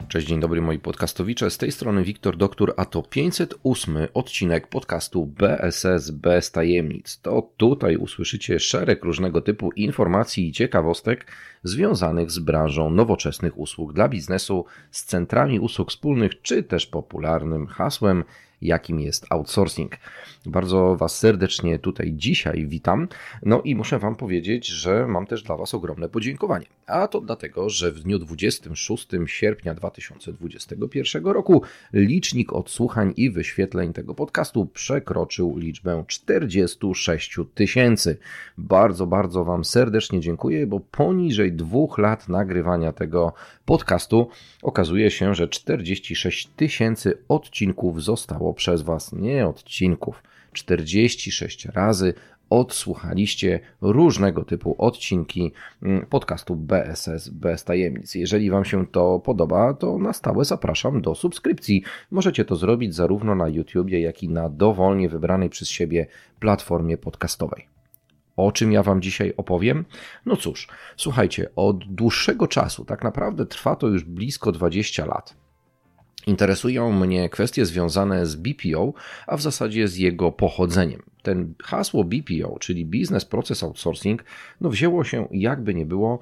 Cześć, dzień dobry moi podcastowicze, z tej strony Wiktor Doktor, a to 508 odcinek podcastu BSS bez tajemnic. To tutaj usłyszycie szereg różnego typu informacji i ciekawostek związanych z branżą nowoczesnych usług dla biznesu, z centrami usług wspólnych, czy też popularnym hasłem, jakim jest outsourcing. Bardzo Was serdecznie tutaj dzisiaj witam. No i muszę Wam powiedzieć, że mam też dla Was ogromne podziękowanie. A to dlatego, że w dniu 26 sierpnia 2021 roku licznik odsłuchań i wyświetleń tego podcastu przekroczył liczbę 46 000. Bardzo Wam serdecznie dziękuję, bo poniżej 2 lat nagrywania tego podcastu okazuje się, że 46 000 odcinków zostało przez Was, nie odcinków, 46 razy odsłuchaliście różnego typu odcinki podcastu BSS bez tajemnic. Jeżeli Wam się to podoba, to na stałe zapraszam do subskrypcji. Możecie to zrobić zarówno na YouTubie, jak i na dowolnie wybranej przez siebie platformie podcastowej. O czym ja Wam dzisiaj opowiem? No cóż, słuchajcie, od dłuższego czasu, tak naprawdę trwa to już blisko 20 lat, interesują mnie kwestie związane z BPO, a w zasadzie z jego pochodzeniem. Ten hasło BPO, czyli Business Process Outsourcing, wzięło się jakby nie było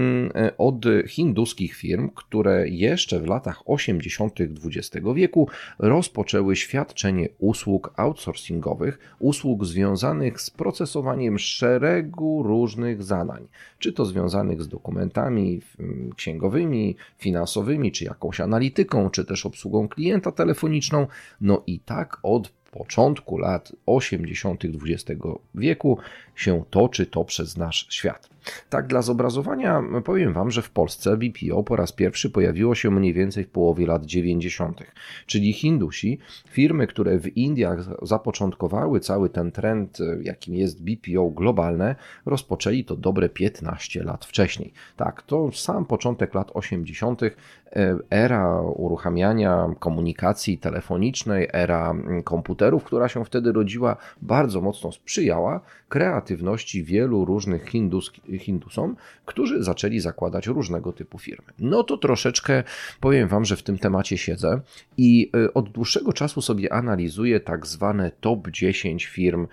od hinduskich firm, które jeszcze w latach 80. XX wieku rozpoczęły świadczenie usług outsourcingowych, usług związanych z procesowaniem szeregu różnych zadań, czy to związanych z dokumentami księgowymi, finansowymi, czy jakąś analityką, czy też obsługą klienta telefoniczną. No i tak od początku lat 80. XX wieku się toczy to przez nasz świat. Tak dla zobrazowania powiem Wam, że w Polsce BPO po raz pierwszy pojawiło się mniej więcej w połowie lat 90. Czyli Hindusi, firmy, które w Indiach zapoczątkowały cały ten trend, jakim jest BPO globalne, rozpoczęli to dobre 15 lat wcześniej. Tak, to sam początek lat 80. Era uruchamiania komunikacji telefonicznej, era komputerów, która się wtedy rodziła, bardzo mocno sprzyjała kreatywności wielu różnych Hindusom, którzy zaczęli zakładać różnego typu firmy. No to troszeczkę powiem Wam, że w tym temacie siedzę i od dłuższego czasu sobie analizuję tak zwane top 10 firm,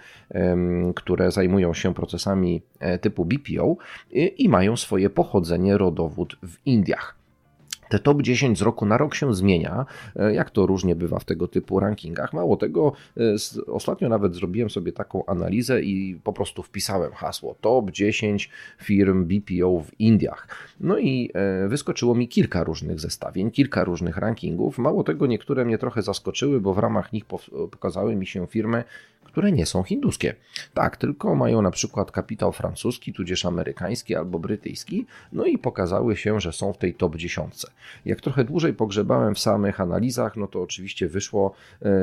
które zajmują się procesami typu BPO i mają swoje pochodzenie, rodowód w Indiach. Te top 10 z roku na rok się zmienia, jak to różnie bywa w tego typu rankingach. Mało tego, ostatnio nawet zrobiłem sobie taką analizę i po prostu wpisałem hasło top 10 firm BPO w Indiach. No i wyskoczyło mi kilka różnych zestawień, kilka różnych rankingów. Mało tego, niektóre mnie trochę zaskoczyły, bo w ramach nich pokazały mi się firmy, które nie są hinduskie. Tak, tylko mają na przykład kapitał francuski, tudzież amerykański albo brytyjski, no i pokazały się, że są w tej top 10. Jak trochę dłużej pogrzebałem w samych analizach, no to oczywiście wyszło,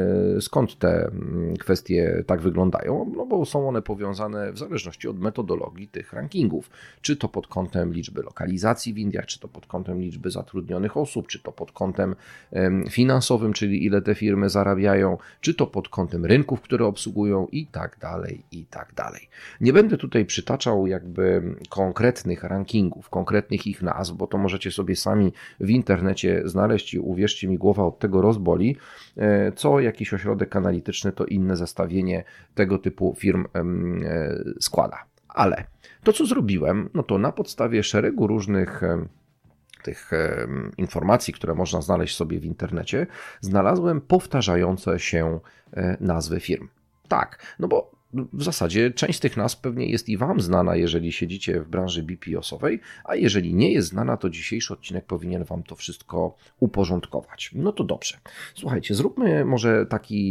skąd te kwestie tak wyglądają, no bo są one powiązane w zależności od metodologii tych rankingów. Czy to pod kątem liczby lokalizacji w Indiach, czy to pod kątem liczby zatrudnionych osób, czy to pod kątem finansowym, czyli ile te firmy zarabiają, czy to pod kątem rynków, które obsługują i tak dalej, i tak dalej. Nie będę tutaj przytaczał jakby konkretnych rankingów, konkretnych ich nazw, bo to możecie sobie sami w internecie znaleźć i uwierzcie mi, głowa od tego rozboli. Co jakiś ośrodek analityczny to inne zestawienie tego typu firm składa. Ale to, co zrobiłem, no to na podstawie szeregu różnych tych informacji, które można znaleźć sobie w internecie, znalazłem powtarzające się nazwy firm. Tak, no bo w zasadzie część z tych nazw pewnie jest i Wam znana, jeżeli siedzicie w branży BPO-sowej, a jeżeli nie jest znana, to dzisiejszy odcinek powinien Wam to wszystko uporządkować. No to dobrze. Słuchajcie, zróbmy może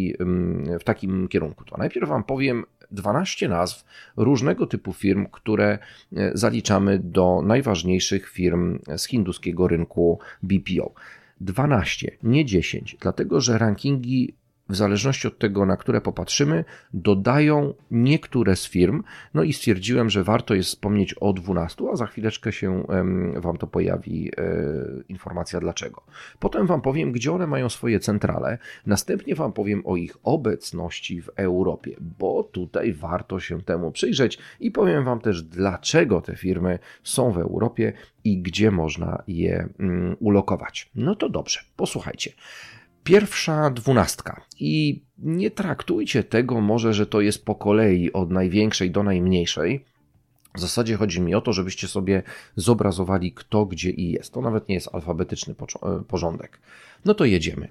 w takim kierunku to. Najpierw Wam powiem 12 nazw różnego typu firm, które zaliczamy do najważniejszych firm z hinduskiego rynku BPO. 12, nie 10, dlatego że rankingi w zależności od tego, na które popatrzymy, dodają niektóre z firm, no i stwierdziłem, że warto jest wspomnieć o 12, a za chwileczkę się Wam to pojawi informacja dlaczego. Potem Wam powiem, gdzie one mają swoje centrale, następnie Wam powiem o ich obecności w Europie, bo tutaj warto się temu przyjrzeć i powiem Wam też, dlaczego te firmy są w Europie i gdzie można je ulokować. No to dobrze, posłuchajcie. Pierwsza 12 i nie traktujcie tego może, że to jest po kolei od największej do najmniejszej. W zasadzie chodzi mi o to, żebyście sobie zobrazowali kto, gdzie i jest. To nawet nie jest alfabetyczny porządek. No to jedziemy.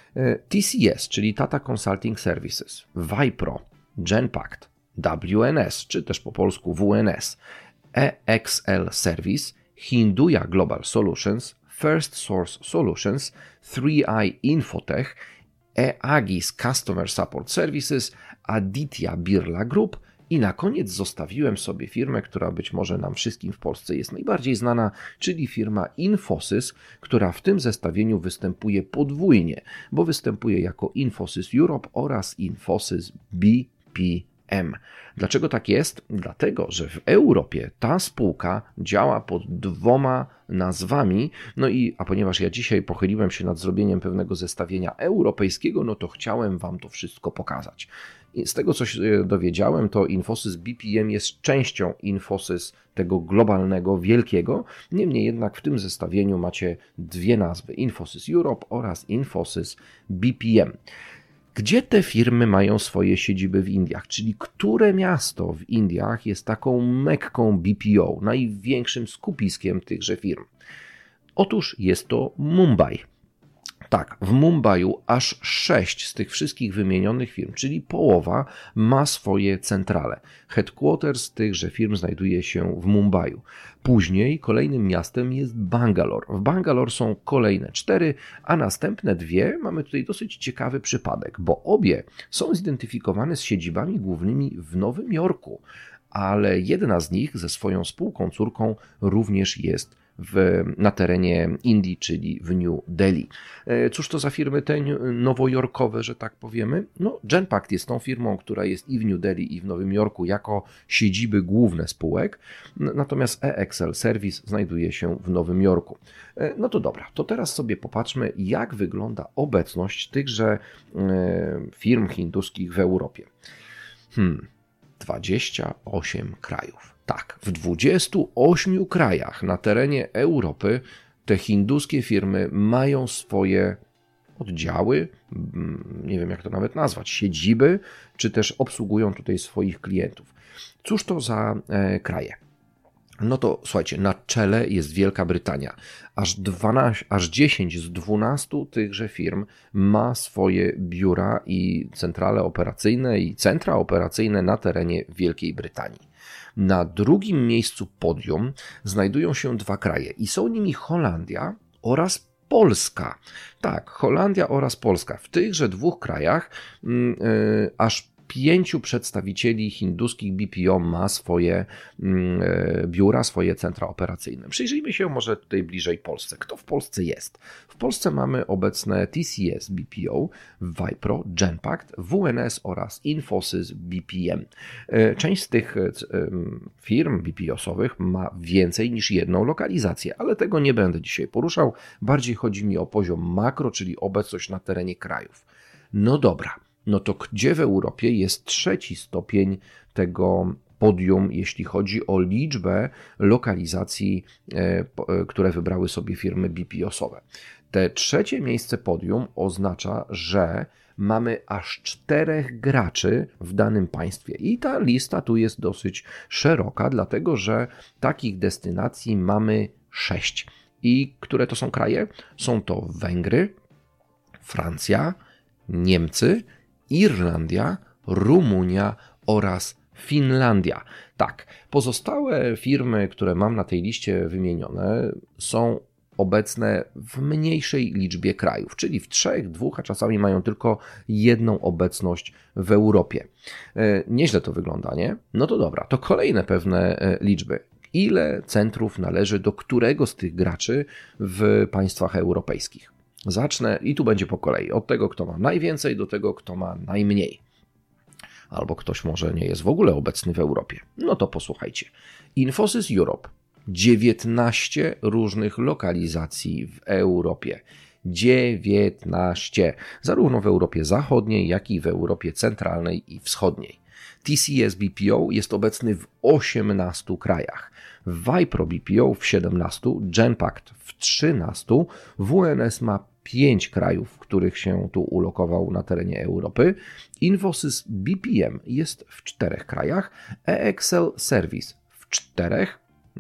TCS, czyli Tata Consulting Services, Wipro, Genpact, WNS, czy też po polsku WNS, EXL Service, Hinduja Global Solutions, First Source Solutions, 3i Infotech, Agis Customer Support Services, Aditya Birla Group i na koniec zostawiłem sobie firmę, która być może nam wszystkim w Polsce jest najbardziej znana, czyli firma Infosys, która w tym zestawieniu występuje podwójnie, bo występuje jako Infosys Europe oraz Infosys BPM. Dlaczego tak jest? Dlatego, że w Europie ta spółka działa pod dwoma nazwami, a ponieważ ja dzisiaj pochyliłem się nad zrobieniem pewnego zestawienia europejskiego, no to chciałem Wam to wszystko pokazać. I z tego, co się dowiedziałem, to Infosys BPM jest częścią Infosys tego globalnego, wielkiego, niemniej jednak w tym zestawieniu macie dwie nazwy, Infosys Europe oraz Infosys BPM. Gdzie te firmy mają swoje siedziby w Indiach, czyli które miasto w Indiach jest taką mekką BPO, największym skupiskiem tychże firm? Otóż jest to Mumbai. Tak, w Mumbaiu aż 6 z tych wszystkich wymienionych firm, czyli połowa, ma swoje centrale. Headquarters tychże firm znajduje się w Mumbaiu. Później kolejnym miastem jest Bangalore. W Bangalore są kolejne 4, a następne 2 mamy tutaj dosyć ciekawy przypadek, bo obie są zidentyfikowane z siedzibami głównymi w Nowym Jorku, ale jedna z nich ze swoją spółką córką również jest na terenie Indii, czyli w New Delhi. Cóż to za firmy te nowojorkowe, że tak powiemy? No, Genpact jest tą firmą, która jest i w New Delhi, i w Nowym Jorku jako siedziby główne spółek, natomiast EXL Service znajduje się w Nowym Jorku. No to dobra, to teraz sobie popatrzmy, jak wygląda obecność tychże firm hinduskich w Europie. 28 krajów. Tak, w 28 krajach na terenie Europy te hinduskie firmy mają swoje oddziały, nie wiem jak to nawet nazwać, siedziby, czy też obsługują tutaj swoich klientów. Cóż to za kraje? No to słuchajcie, na czele jest Wielka Brytania. Aż 10 z 12 tychże firm ma swoje biura i centrale operacyjne i centra operacyjne na terenie Wielkiej Brytanii. Na drugim miejscu podium znajdują się 2 kraje i są nimi Holandia oraz Polska. Tak, Holandia oraz Polska. W tychże 2 krajach aż 5 przedstawicieli hinduskich BPO ma swoje biura, swoje centra operacyjne. Przyjrzyjmy się może tutaj bliżej Polsce. Kto w Polsce jest? W Polsce mamy obecne TCS BPO, Wipro, Genpact, WNS oraz Infosys BPM. Część z tych firm BPO-sowych ma więcej niż jedną lokalizację, ale tego nie będę dzisiaj poruszał. Bardziej chodzi mi o poziom makro, czyli obecność na terenie krajów. No dobra. No to gdzie w Europie jest 3. stopień tego podium, jeśli chodzi o liczbę lokalizacji, które wybrały sobie firmy BPO-sowe? Te 3. miejsce podium oznacza, że mamy aż 4 graczy w danym państwie i ta lista tu jest dosyć szeroka, dlatego że takich destynacji mamy 6. I które to są kraje? Są to Węgry, Francja, Niemcy, Irlandia, Rumunia oraz Finlandia. Tak, pozostałe firmy, które mam na tej liście wymienione, są obecne w mniejszej liczbie krajów, czyli w 3, 2, a czasami mają tylko jedną obecność w Europie. Nieźle to wygląda, nie? No to dobra, to kolejne pewne liczby. Ile centrów należy do którego z tych graczy w państwach europejskich? Zacznę i tu będzie po kolei. Od tego, kto ma najwięcej, do tego, kto ma najmniej. Albo ktoś może nie jest w ogóle obecny w Europie. No to posłuchajcie. Infosys Europe. 19 różnych lokalizacji w Europie. 19. Zarówno w Europie Zachodniej, jak i w Europie Centralnej i Wschodniej. TCS BPO jest obecny w 18 krajach. Wipro BPO w 17, Genpact w 13, WNS ma 5 krajów, w których się tu ulokował na terenie Europy. Infosys BPM jest w 4 krajach, EXL Service w 4,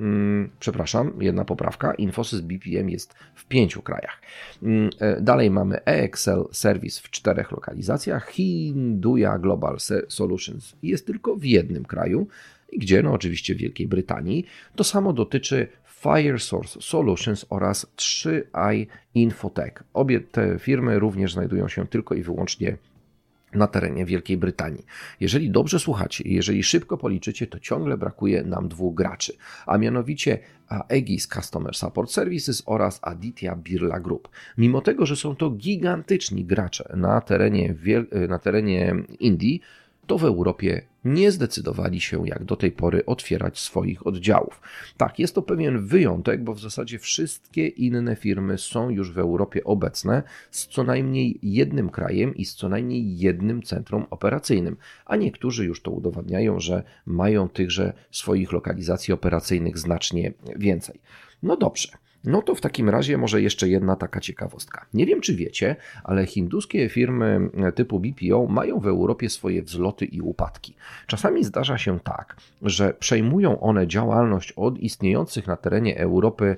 jedna poprawka, Infosys BPM jest w 5 krajach. Dalej mamy EXL Service w 4 lokalizacjach, Hinduja Global Solutions jest tylko w jednym kraju, gdzie no oczywiście w Wielkiej Brytanii. To samo dotyczy FireSource Solutions oraz 3i Infotech. Obie te firmy również znajdują się tylko i wyłącznie na terenie Wielkiej Brytanii. Jeżeli dobrze słuchacie, jeżeli szybko policzycie, to ciągle brakuje nam 2 graczy, a mianowicie Aegis Customer Support Services oraz Aditya Birla Group. Mimo tego, że są to gigantyczni gracze na terenie Indii, to w Europie nie zdecydowali się jak do tej pory otwierać swoich oddziałów. Tak, jest to pewien wyjątek, bo w zasadzie wszystkie inne firmy są już w Europie obecne z co najmniej jednym krajem i z co najmniej jednym centrum operacyjnym, a niektórzy już to udowadniają, że mają tychże swoich lokalizacji operacyjnych znacznie więcej. No dobrze. No to w takim razie może jeszcze jedna taka ciekawostka. Nie wiem, czy wiecie, ale hinduskie firmy typu BPO mają w Europie swoje wzloty i upadki. Czasami zdarza się tak, że przejmują one działalność od istniejących na terenie Europy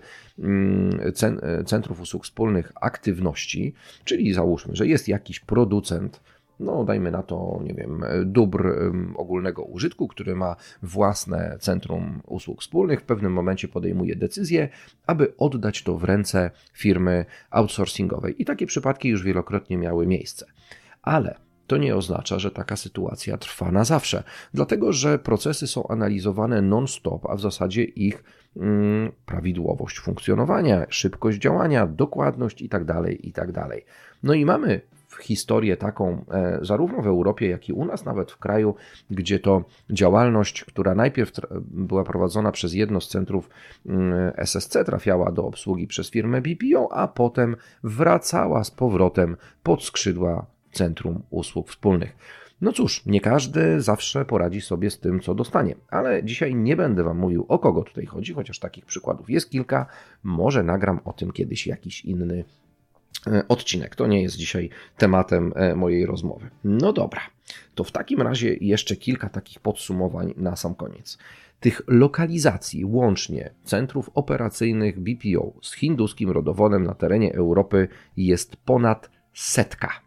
centrów usług wspólnych aktywności, czyli załóżmy, że jest jakiś producent, no dajmy na to, nie wiem, dóbr ogólnego użytku, który ma własne centrum usług wspólnych, w pewnym momencie podejmuje decyzję, aby oddać to w ręce firmy outsourcingowej. I takie przypadki już wielokrotnie miały miejsce. Ale to nie oznacza, że taka sytuacja trwa na zawsze, dlatego że procesy są analizowane non-stop, a w zasadzie ich prawidłowość funkcjonowania, szybkość działania, dokładność itd., itd. No i mamy historię taką zarówno w Europie, jak i u nas, nawet w kraju, gdzie to działalność, która najpierw była prowadzona przez jedno z centrów SSC, trafiała do obsługi przez firmę BPO, a potem wracała z powrotem pod skrzydła Centrum Usług Wspólnych. No cóż, nie każdy zawsze poradzi sobie z tym, co dostanie, ale dzisiaj nie będę Wam mówił, o kogo tutaj chodzi, chociaż takich przykładów jest kilka, może nagram o tym kiedyś jakiś inny odcinek. To nie jest dzisiaj tematem mojej rozmowy. No dobra, to w takim razie jeszcze kilka takich podsumowań na sam koniec. Tych lokalizacji łącznie centrów operacyjnych BPO z hinduskim rodowodem na terenie Europy jest ponad 100.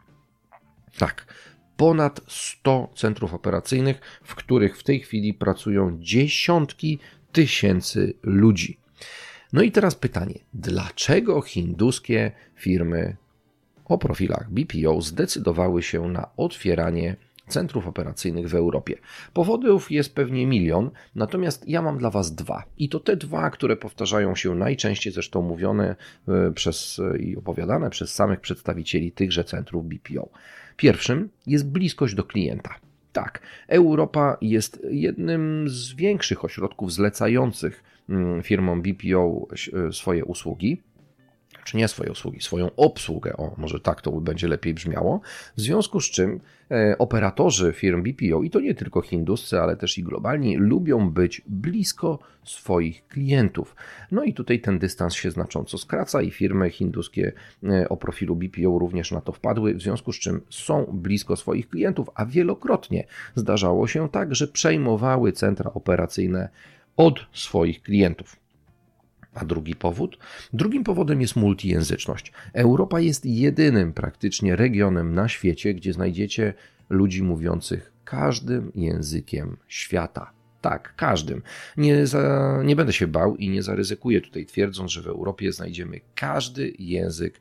Tak, ponad 100 centrów operacyjnych, w których w tej chwili pracują dziesiątki tysięcy ludzi. No i teraz pytanie, dlaczego hinduskie firmy o profilach BPO zdecydowały się na otwieranie centrów operacyjnych w Europie? Powodów jest pewnie milion, natomiast ja mam dla Was 2. I to te 2, które powtarzają się najczęściej, zresztą mówione i opowiadane przez samych przedstawicieli tychże centrów BPO. Pierwszym jest bliskość do klienta. Tak, Europa jest jednym z większych ośrodków zlecających firmom BPO swoje usługi, czy nie swoje usługi, swoją obsługę, może tak to będzie lepiej brzmiało, w związku z czym operatorzy firm BPO, i to nie tylko hinduscy, ale też i globalni, lubią być blisko swoich klientów. No i tutaj ten dystans się znacząco skraca i firmy hinduskie o profilu BPO również na to wpadły, w związku z czym są blisko swoich klientów, a wielokrotnie zdarzało się tak, że przejmowały centra operacyjne od swoich klientów. A drugi powód? Drugim powodem jest multijęzyczność. Europa jest jedynym praktycznie regionem na świecie, gdzie znajdziecie ludzi mówiących każdym językiem świata. Tak, każdym. Nie będę się bał i nie zaryzykuję tutaj twierdząc, że w Europie znajdziemy każdy język,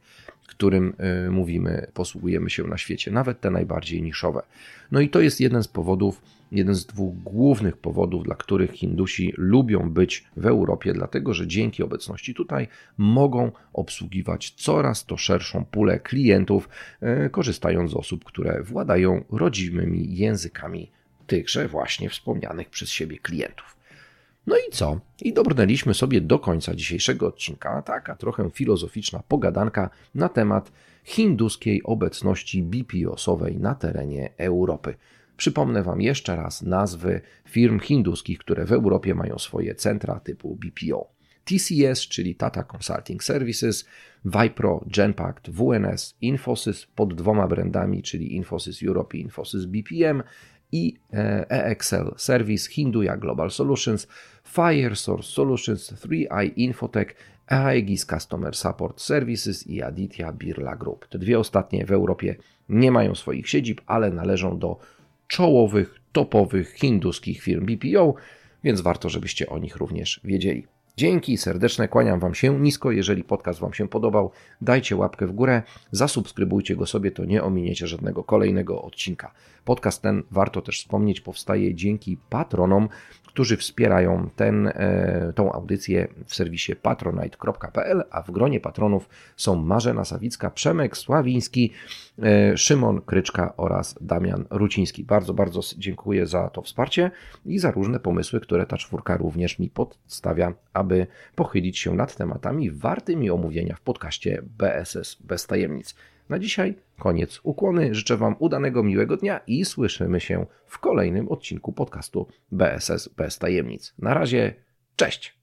którym mówimy, posługujemy się na świecie, nawet te najbardziej niszowe. No i to jest jeden z dwóch głównych powodów, dla których Hindusi lubią być w Europie, dlatego że dzięki obecności tutaj mogą obsługiwać coraz to szerszą pulę klientów, korzystając z osób, które władają rodzimymi językami tychże właśnie wspomnianych przez siebie klientów. No i co? I dobrnęliśmy sobie do końca dzisiejszego odcinka, taka trochę filozoficzna pogadanka na temat hinduskiej obecności BPO-sowej na terenie Europy. Przypomnę Wam jeszcze raz nazwy firm hinduskich, które w Europie mają swoje centra typu BPO. TCS, czyli Tata Consulting Services, Wipro, Genpact, WNS, Infosys pod dwoma brandami, czyli Infosys Europe i Infosys BPM, i EXL Service, Hinduja Global Solutions, FireSource Solutions, 3i Infotech, Aegis Customer Support Services i Aditya Birla Group. Te dwie ostatnie w Europie nie mają swoich siedzib, ale należą do czołowych, topowych hinduskich firm BPO, więc warto, żebyście o nich również wiedzieli. Dzięki serdeczne, kłaniam Wam się nisko. Jeżeli podcast Wam się podobał, dajcie łapkę w górę, zasubskrybujcie go sobie, to nie ominiecie żadnego kolejnego odcinka. Podcast ten, warto też wspomnieć, powstaje dzięki patronom, którzy wspierają tą audycję w serwisie patronite.pl, a w gronie patronów są Marzena Sawicka, Przemek Sławiński, Szymon Kryczka oraz Damian Ruciński. Bardzo, bardzo dziękuję za to wsparcie i za różne pomysły, które ta czwórka również mi podstawia, aby pochylić się nad tematami wartymi omówienia w podcaście BSS Bez Tajemnic. Na dzisiaj koniec, ukłony, życzę Wam udanego, miłego dnia i słyszymy się w kolejnym odcinku podcastu BSS Bez Tajemnic. Na razie, cześć!